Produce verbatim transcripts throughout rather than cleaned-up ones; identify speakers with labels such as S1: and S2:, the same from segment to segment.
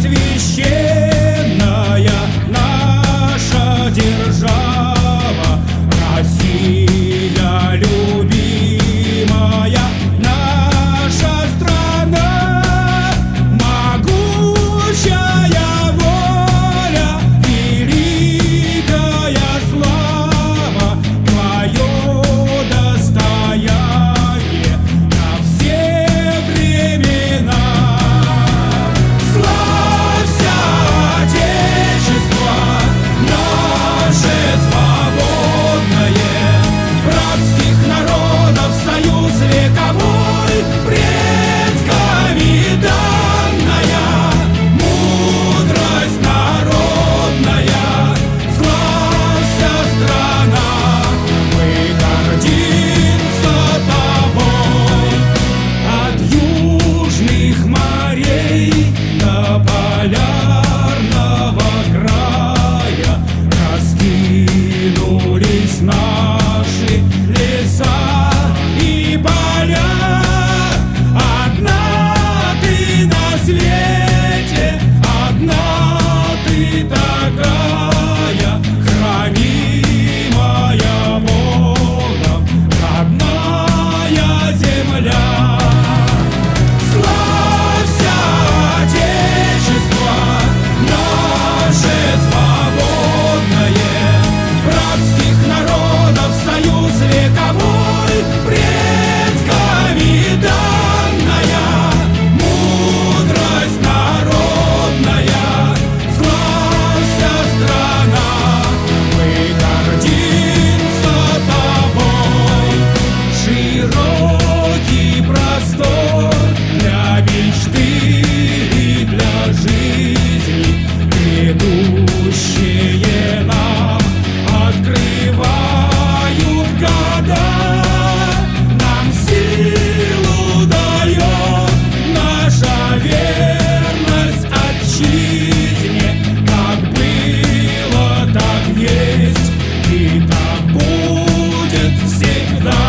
S1: священная наша держава, Россия любимая, наша страна, могучая воля, великая слава, твое достояние на все времена. Славься, Отечество наше свободное, братских народов союз вековой, предками данная мудрость народная. Славься, страна, мы гордимся тобой. От южных морей до полярного края раскинулись наши леса и поля. Одна ты на свете, одна ты такая, хранимая Богом родная земля. Славься, Отечество наше свободное, братских народов союз вековой, предками данная мудрость народная. Славься, страна, мы гордимся тобой. Широкий простор для мечты и для жизни, грядущие нам открывают года. Нам силу дает наша верность отчизне. Так было, так есть и так будет всегда.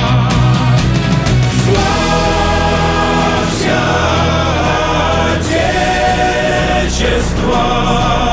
S1: Славься, Отечество!